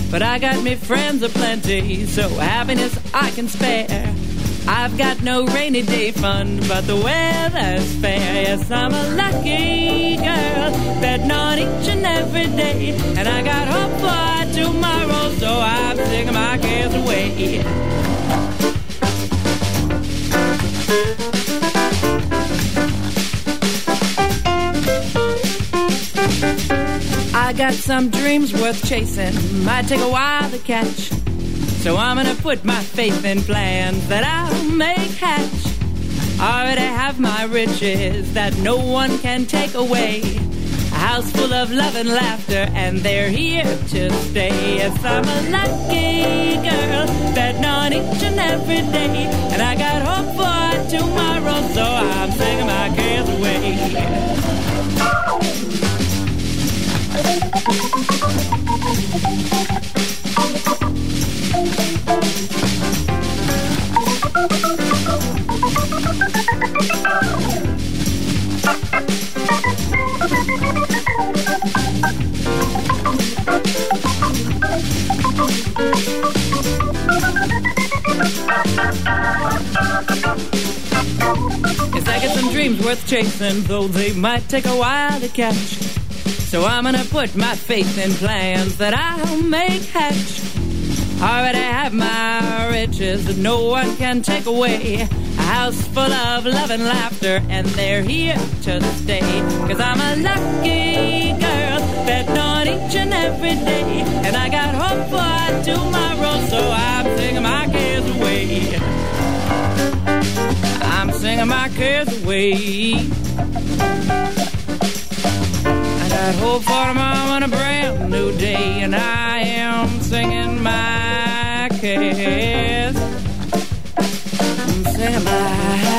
but I got me friends aplenty, so happiness I can spare. I've got no rainy day fun, but the weather's fair. Yes, I'm a lucky girl, betting on each and every day, and I got hope for tomorrow, so I'm singing my cares away. I got some dreams worth chasing, might take a while to catch, so I'm gonna put my faith in plans that I'll make hatch. I already have my riches that no one can take away, a house full of love and laughter, and they're here to stay. Yes, I'm a lucky girl, betting on each and every day, and I got hope for tomorrow, so I'm singing my cares away. Yes, I got some dreams worth chasing, though they might take a while to catch, so I'm gonna put my faith in plans that I'll make hatch. I already have my riches that no one can take away, a house full of love and laughter, and they're here to stay. Cause I'm a lucky girl, betting on each and every day, and I got hope for tomorrow, so I'm singing my cares away. I'm singing my cares away. I got hope for tomorrow and a brand new day, and I am singing my cares. I'm singing my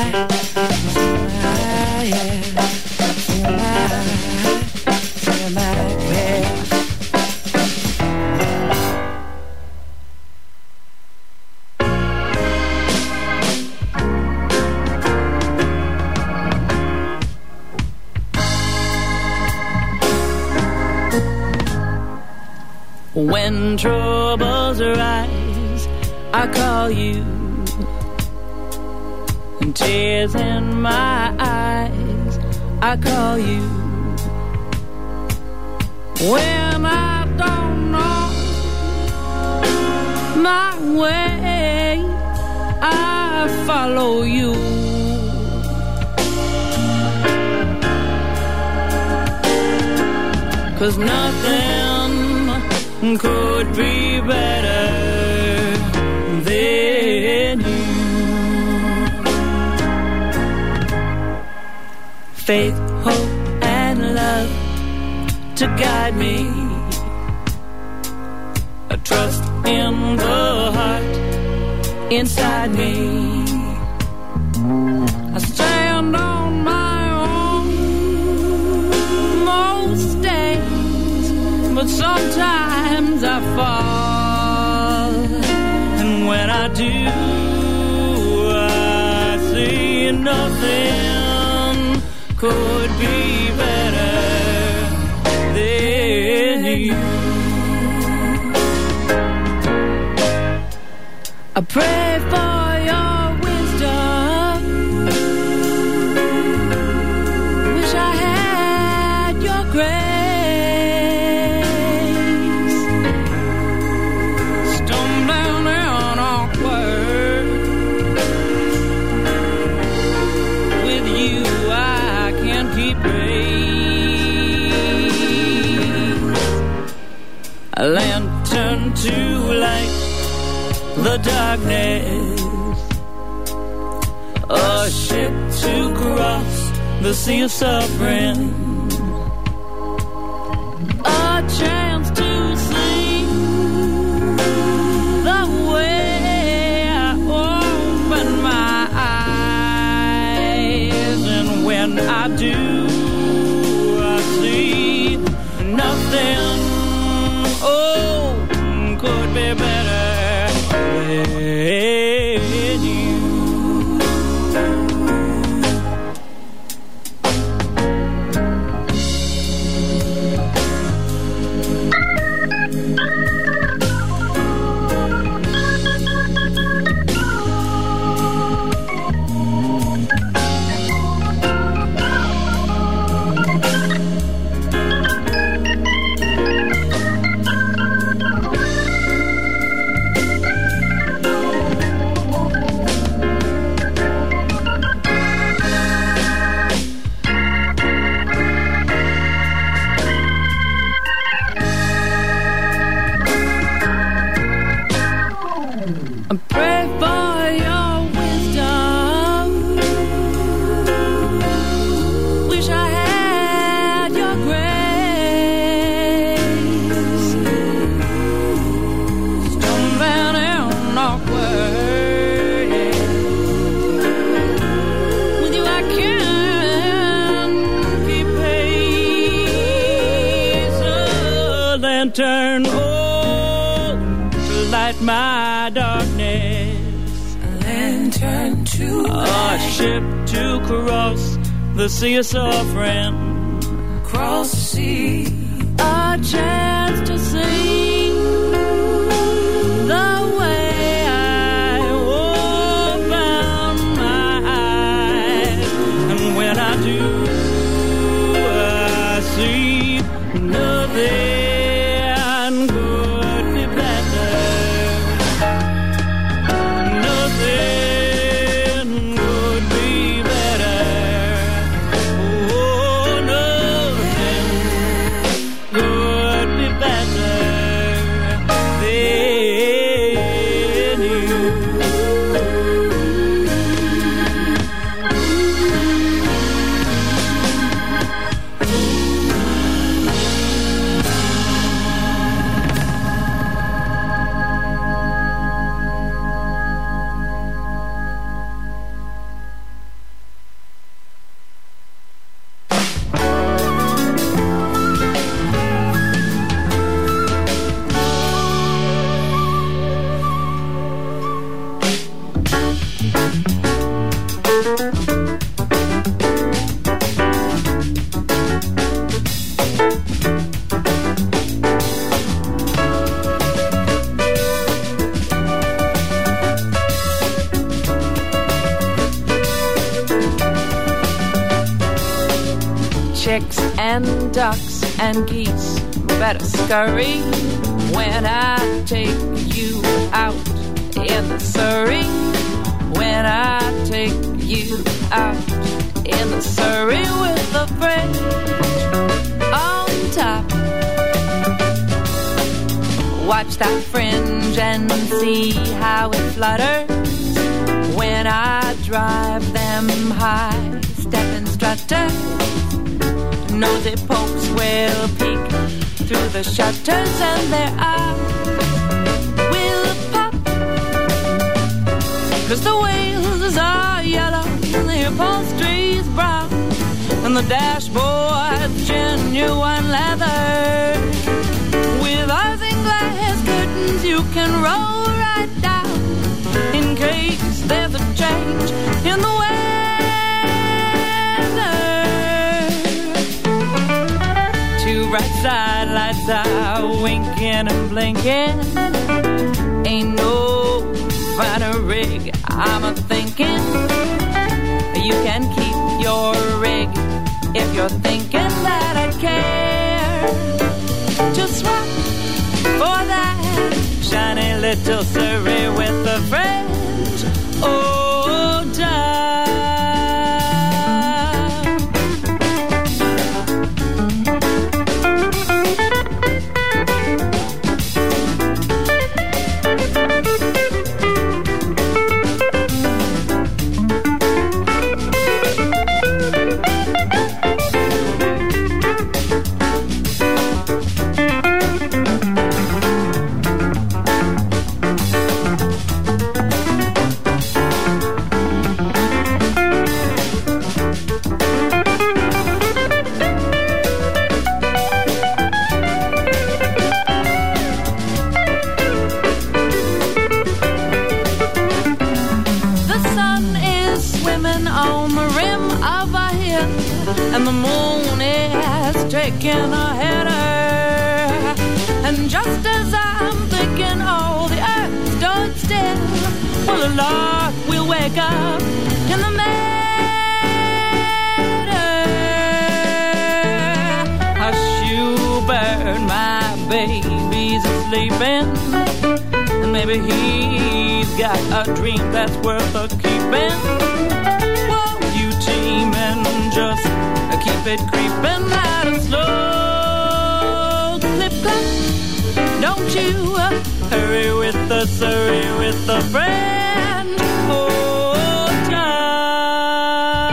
cares. When troubles arise, I call you, and tears in my eyes, I call you. When I don't know my way, I follow you. Cause nothing could be better than you. Faith, hope, and love to guide me. A trust in the heart inside me. I stand on my own most days, but sometimes I fall, and when I do, I see nothing could be better than you. I pray for your wisdom, wish I had your grace, stumbling down awkward, with you I can't keep pace. A lantern to light the darkness, a ship to cross the sea of suffering, a chance to see the way I open my eyes, and when I do, I see nothing, oh, could be better than you. light my darkness. A lantern to a ship to cross the sea of suffering. Cross the sea. A chance to sing the way I open my eyes. And when I do, I see nothing. Chicks and ducks and geese better scurry when I take you out in the Surrey. When I take you out in the Surrey with the French on top. Watch that fringe and see how it flutters when I drive them high-stepping strutters. Nosy pokes will peek through the shutters and their eyes will pop. 'Cause the wheels are yellow and the upholstery's brown and the dashboard's genuine leather. With isinglass curtains you can roll right down in case there's a change in the weather. Right side lights are winking and blinking. Ain't no finer rig, I'm a-thinking. You can keep your rig if you're thinking that I care. Just swap for that shiny little Surrey with the French old time. And the moon is taking a header. And just as I'm thinking, oh, the earth stood still, well, the lark will wake up in the meadow. Hush, you bird, my baby's sleeping, and maybe he's got a dream that's worth a keeping. Whoa, you team and just keep it creeping out and slow. Clip, clap, don't you hurry with the Surrey with the friend. Oh, time.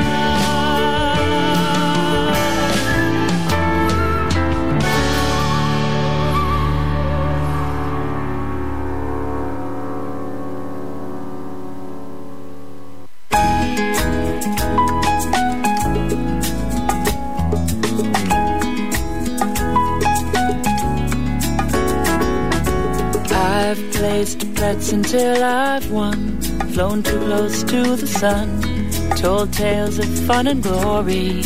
I've placed bets until I've won, flown too close to the sun, told tales of fun and glory.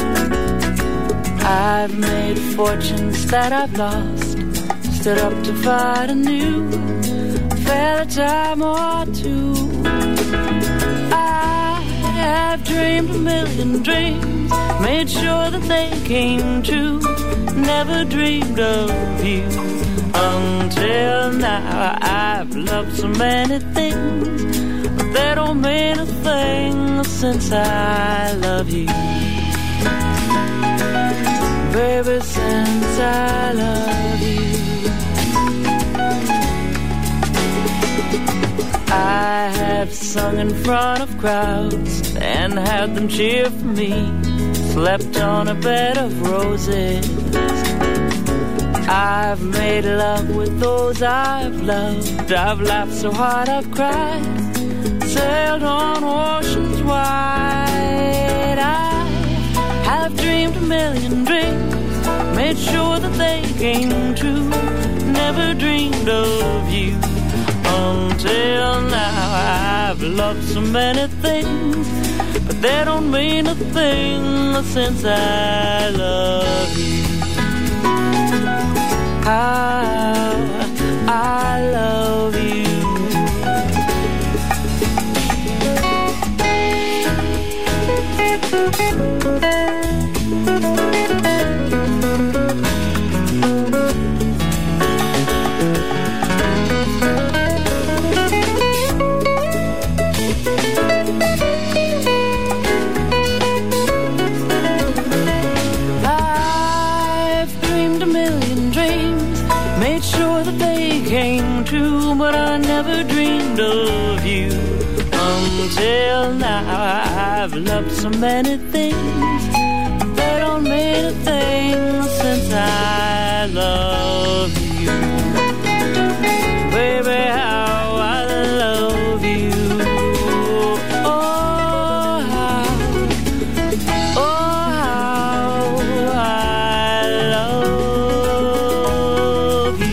I've made fortunes that I've lost, stood up to fight anew, fell a time or two. I have dreamed a million dreams, made sure that they came true, never dreamed of you until now. I've loved so many things, but they don't mean a thing since I love you. Baby, since I love you. I have sung in front of crowds and had them cheer for me, slept on a bed of roses. I've made love with those I've loved, I've laughed so hard I've cried, sailed on oceans wide. I have dreamed a million dreams, made sure that they came true, never dreamed of you until now. I've loved so many things, but they don't mean a thing since I love you. How I love you. But I never dreamed of you until now. I've loved so many things, they don't mean a thing since I love you. Baby, how I love you. Oh, how I love you.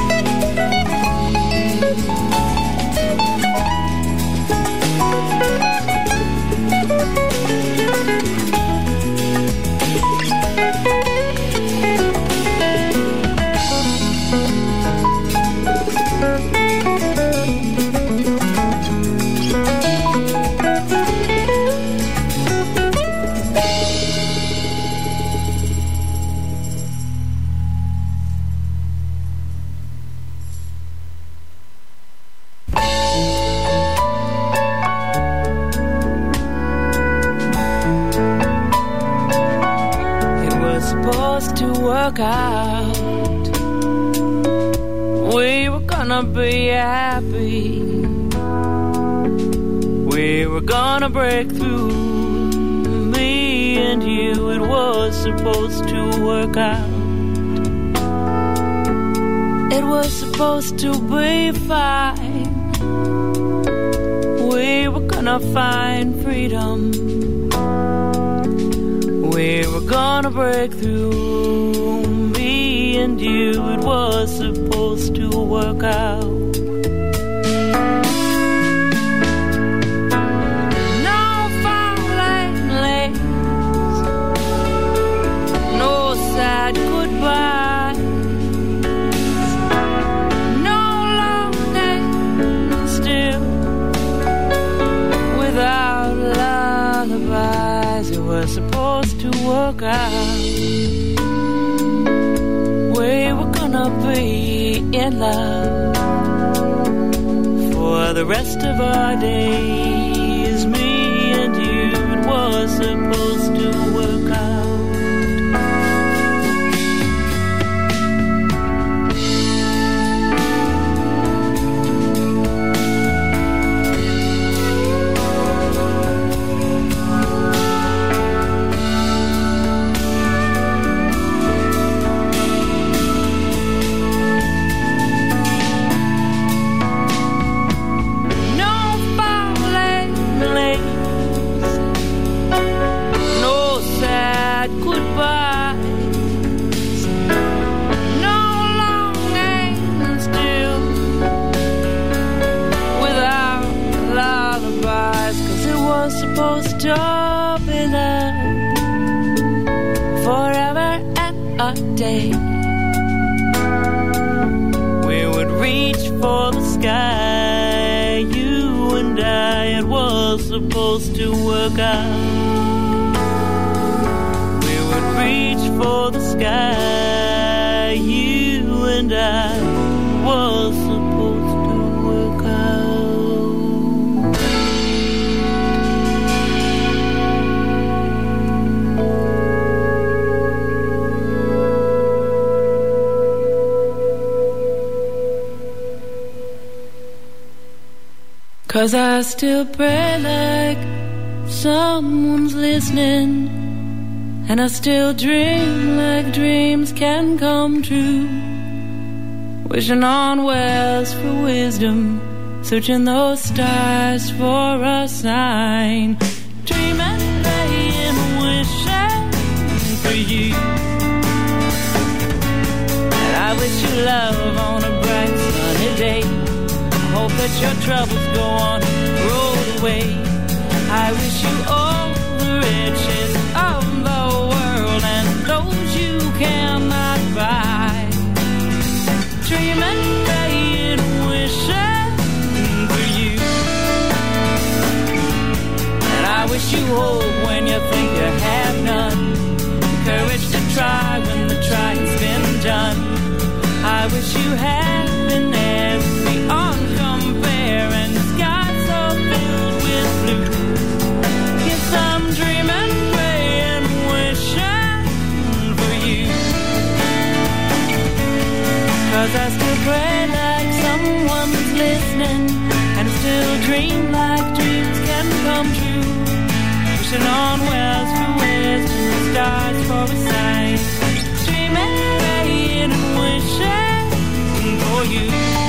Out. We were gonna be happy, we were gonna break through, me and you. It was supposed to work out, it was supposed to be fine. We were gonna find freedom, we were gonna break through, me and you. It was supposed to work out. No falling legs, no sad goodbyes, no long days still without lullabies. It was supposed to work out. We were gonna be in love for the rest of our days, me and you. It was supposed to work out. was supposed to work out. We would reach for the sky, you and I was supposed to work out. 'Cause I still pray like someone's listening, and I still dream like dreams can come true. Wishing on wells for wisdom, searching those stars for a sign. Dreaming, praying, wishing for you. And I wish you love on a bright sunny day. Hope that your troubles go on and roll away. I wish you all the riches of the world and those you cannot buy. Dreaming, praying, wishing for you. And I wish you hope when you think you have none. Courage to try when the trying's been done. I wish you happiness beyond compare and skies so filled with blue. Yes, I'm dreaming, praying, wishing for you. 'Cause I still pray like someone's listening, and I still dream like dreams can come true. Wishing on wells for wisdom, stars for a sign. Dreaming, praying, and wishing for you.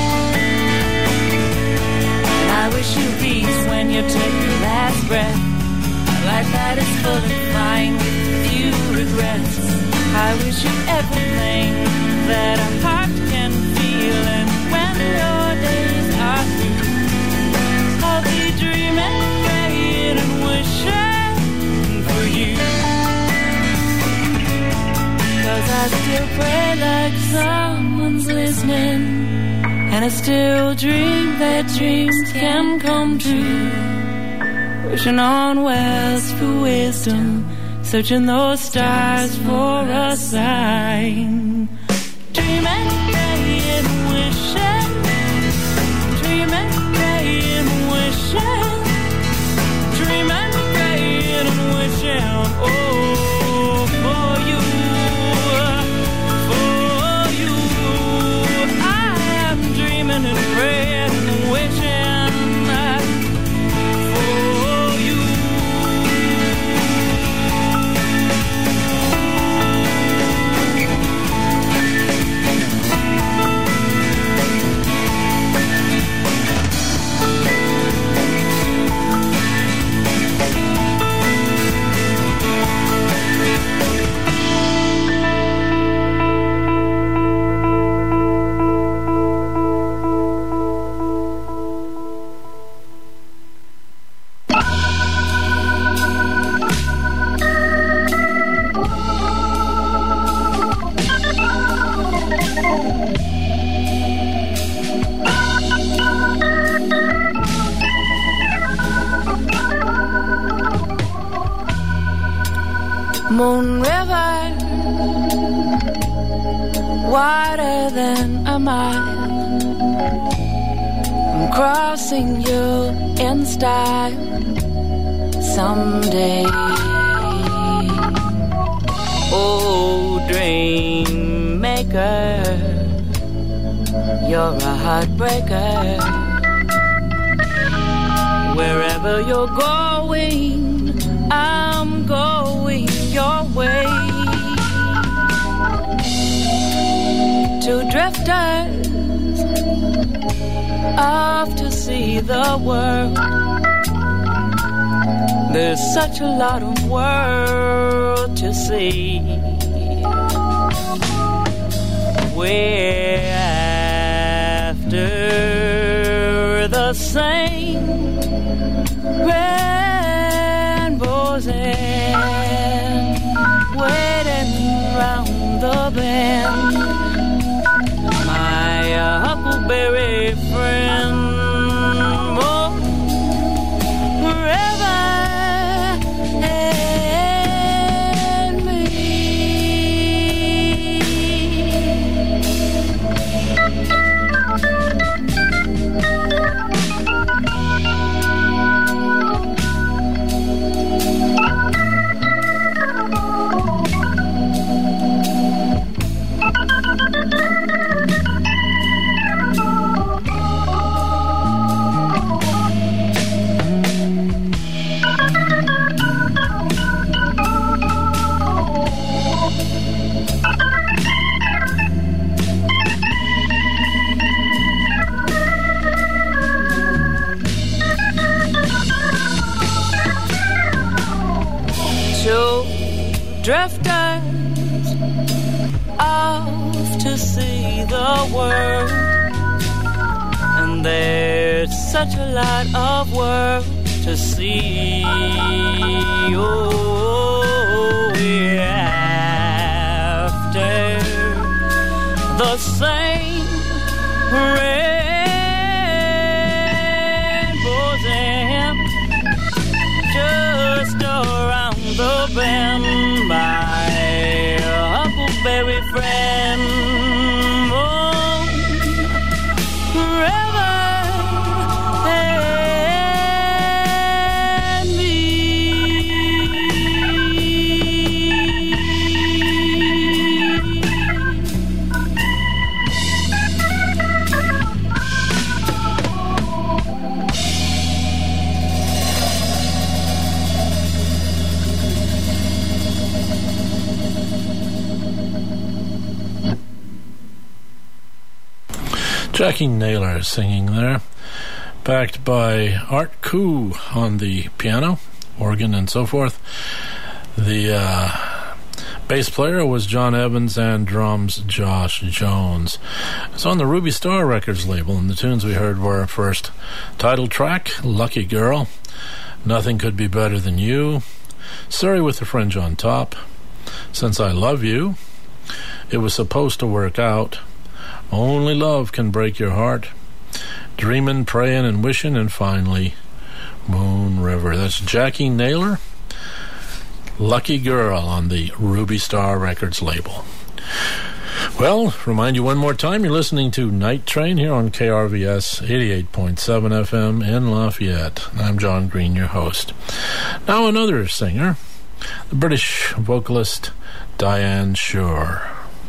And I wish you peace when you take your last breath. A life that is full and fine with few regrets. I wish you everything that a heart can feel, and when your days are through, I'll be dreaming, praying, and wishing for you. 'Cause I still pray like someone's listening, and I still dream that dreams can come true. Wishing on wells for wisdom, searching those stars for a sign. Dreaming, praying, wishing. Dreaming, praying, wishing. Dreaming, praying, wishing. Oh, for you. And praying and wishing for you. Moon River, wider than a mile. I'm crossing you in style someday. Oh, dream maker, you're a heartbreaker. Wherever you're going, I'm going your way. Two drifters off to see the world. There's such a lot of world to see. We're after the same rainbows and waiting round the bend. My huckleberry friend, oh, drifters off to see the world, and there's such a lot of world to see. Oh, yeah. After the same rainbows and just around the bend, my huckleberry friend. Oh, forever and me. Jackie Naylor singing there, backed by Art Koo on the piano, organ, and so forth. The bass player was John Evans and drums Josh Jones. It's on the Ruby Star Records label, and the tunes we heard were first title track, Lucky Girl, Nothing Could Be Better Than You, Surrey with the Fringe on Top, Since I Love You, It Was Supposed to Work Out, Only Love Can Break Your Heart, Dreamin', Prayin', and Wishin', and finally, Moon River. That's Jackie Naylor, Lucky Girl on the Ruby Star Records label. Well, remind you one more time, you're listening to Night Train here on KRVS 88.7 FM in Lafayette. I'm John Green, your host. Now another singer, the British vocalist Diane Shore.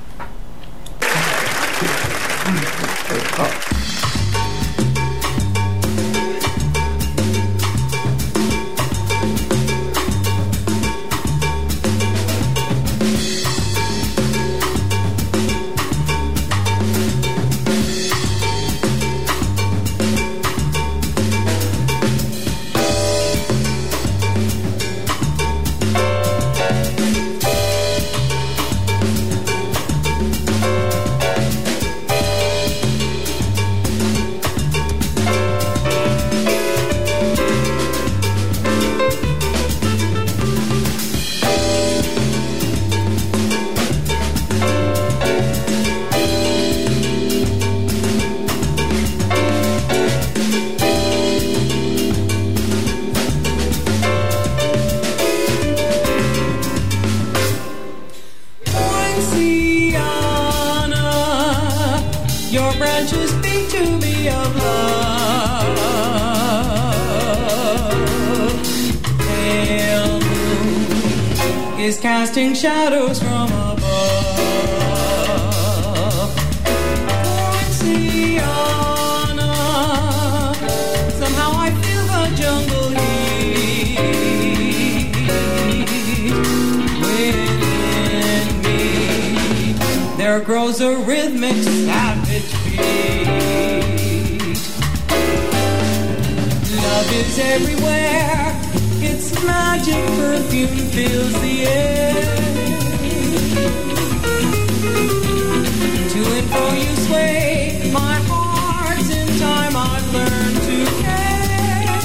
Casting shadows from above. Poinciana, somehow I feel the jungle heat within me. There grows a rhythmic savage beat. Love is everywhere. Its magic perfume fills the air. To and fro you sway, my heart's in time I've learned to care.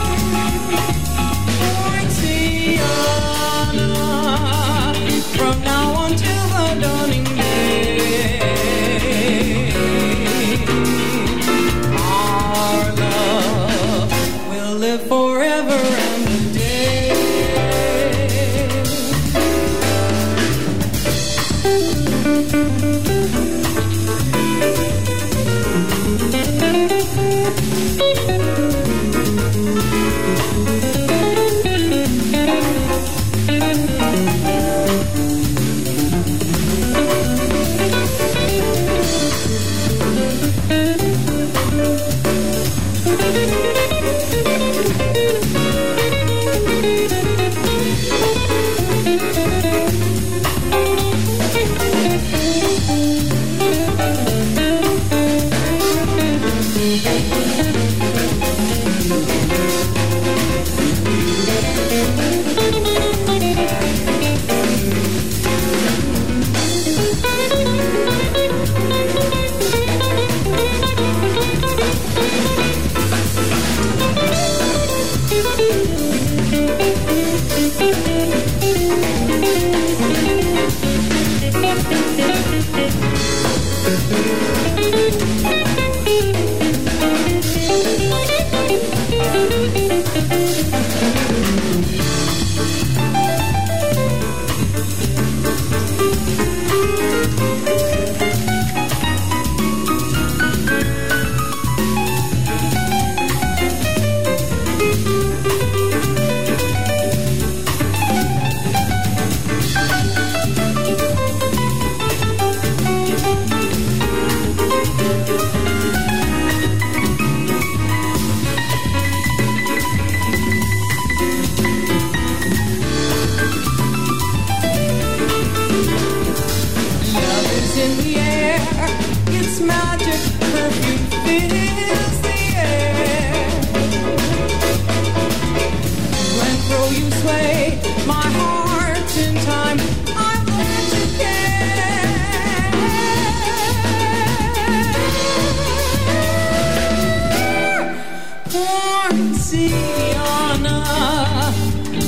Poinciana, from now until the dawning day, our love will live forever and a day.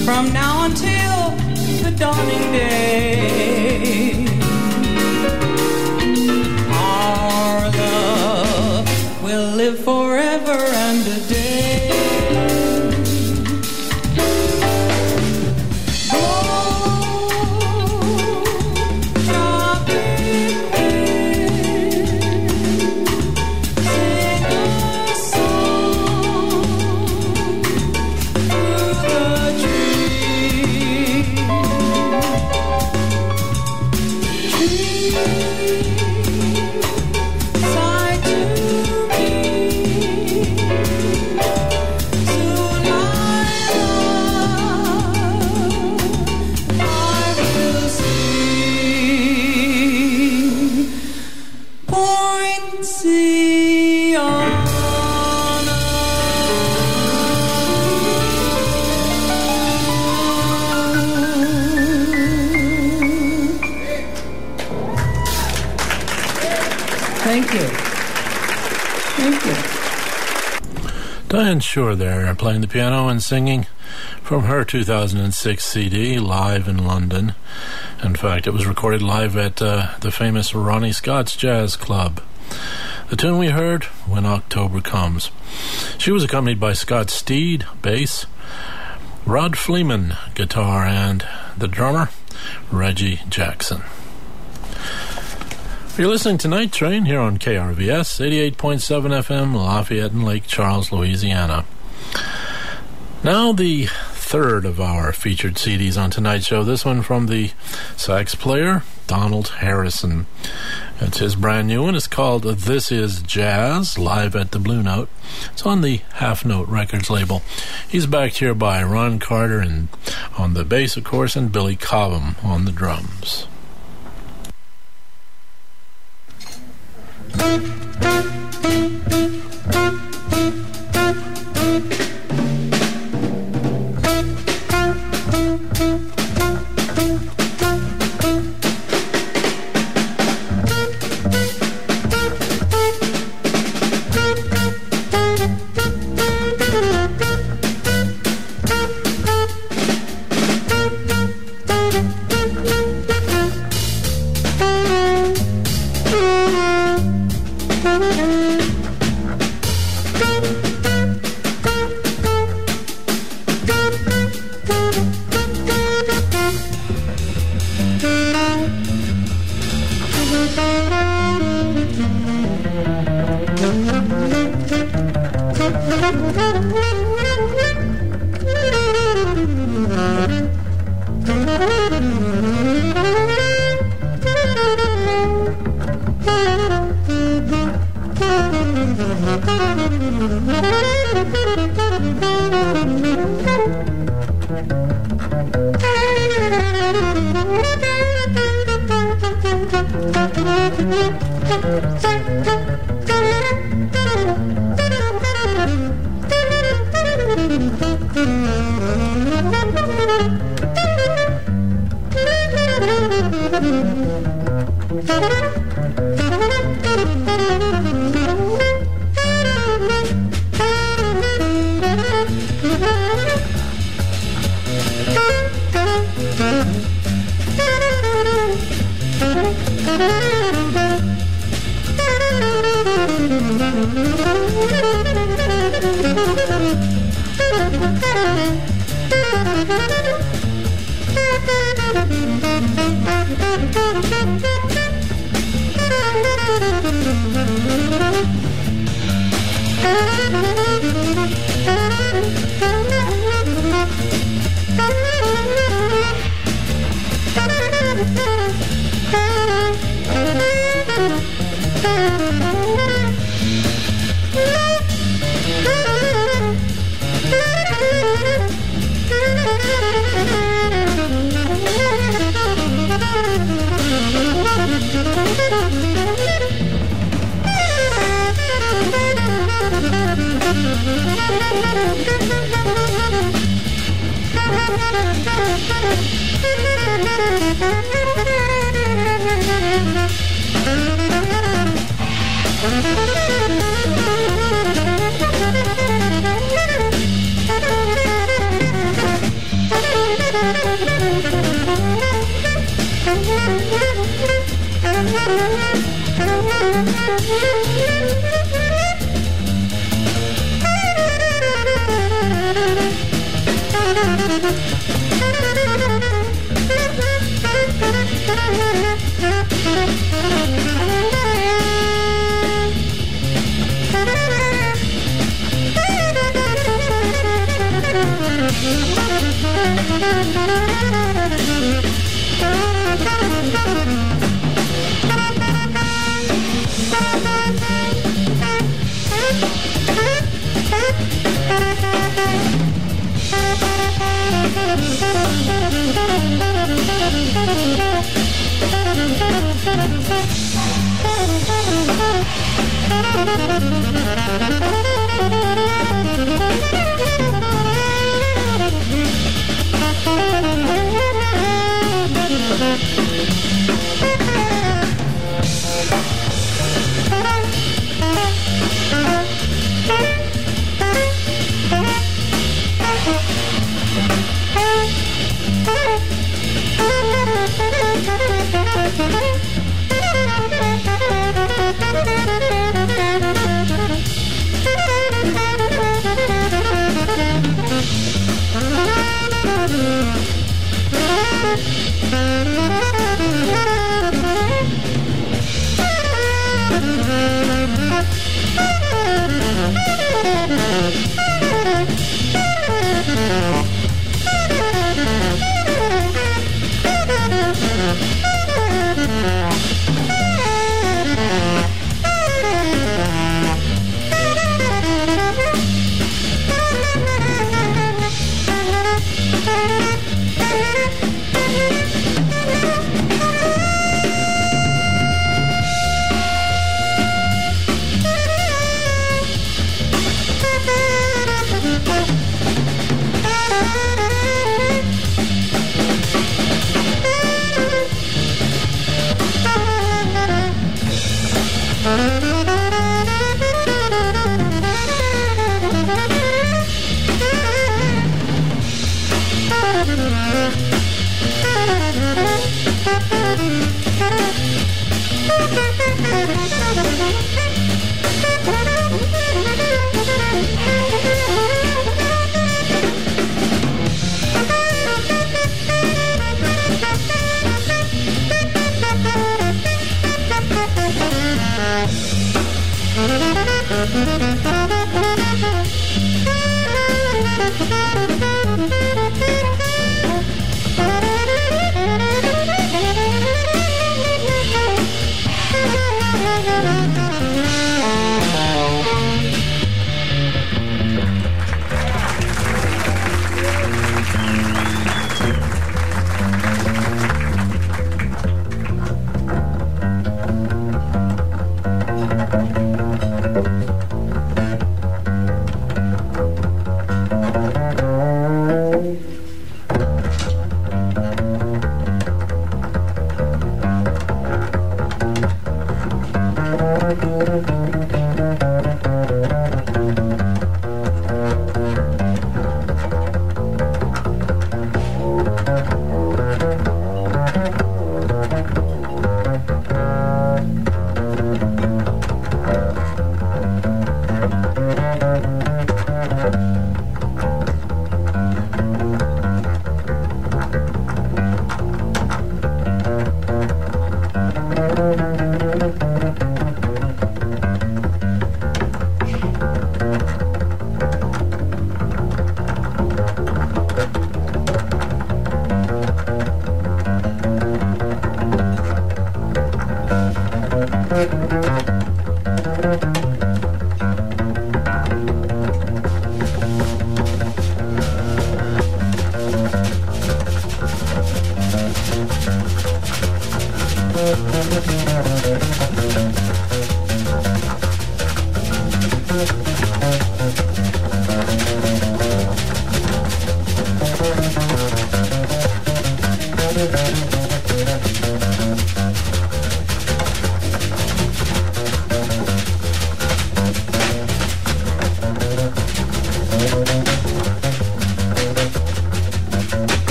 from now until the dawning day. Our love will live forever and a day. Diane Shore there, playing the piano and singing from her 2006 CD, Live in London. In fact, it was recorded live at the famous Ronnie Scott's Jazz Club. The tune we heard, When October Comes. She was accompanied by Scott Steed, bass, Rod Fleeman, guitar, and the drummer, Reggie Jackson. You're listening to Night Train here on KRVS 88.7 FM, Lafayette and Lake Charles, Louisiana. Now the third of our featured CDs on tonight's show. This one from the sax player, Donald Harrison. It's his brand new one. It's called This Is Jazz, live at the Blue Note. It's on the Half Note Records label. He's backed here by Ron Carter and on the bass, of course, and Billy Cobham on the drums.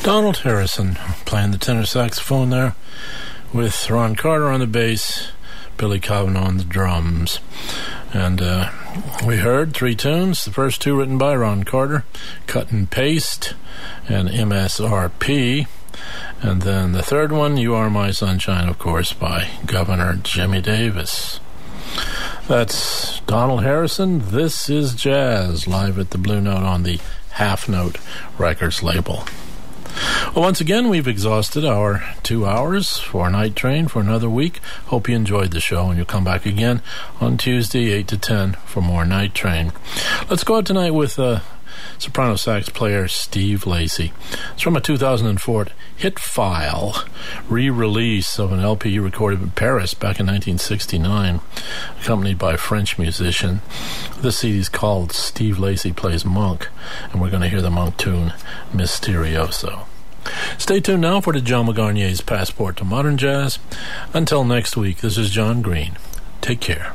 Donald Harrison playing the tenor saxophone there, with Ron Carter on the bass, Billy Cobham on the drums. And we heard 3 tunes, the first 2 written by Ron Carter, Cut and Paste and MSRP. And then the third one, You Are My Sunshine, of course, by Governor Jimmy Davis. That's Donald Harrison. This is Jazz, live at the Blue Note on the Half Note Records label. Well, once again, we've exhausted our 2 hours for Night Train for another week. Hope you enjoyed the show, and you'll come back again on Tuesday, 8 to 10, for more Night Train. Let's go out tonight with soprano sax player Steve Lacy. It's from a 2004 hit file re-release of an LP recorded in Paris back in 1969, accompanied by a French musician. This CD is called Steve Lacy Plays Monk, and we're going to hear the Monk tune Mysterioso. Stay tuned now for the John McGarnier's Passport to Modern Jazz. Until next week, this is John Green. Take care.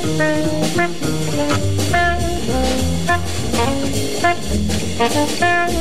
Thank you.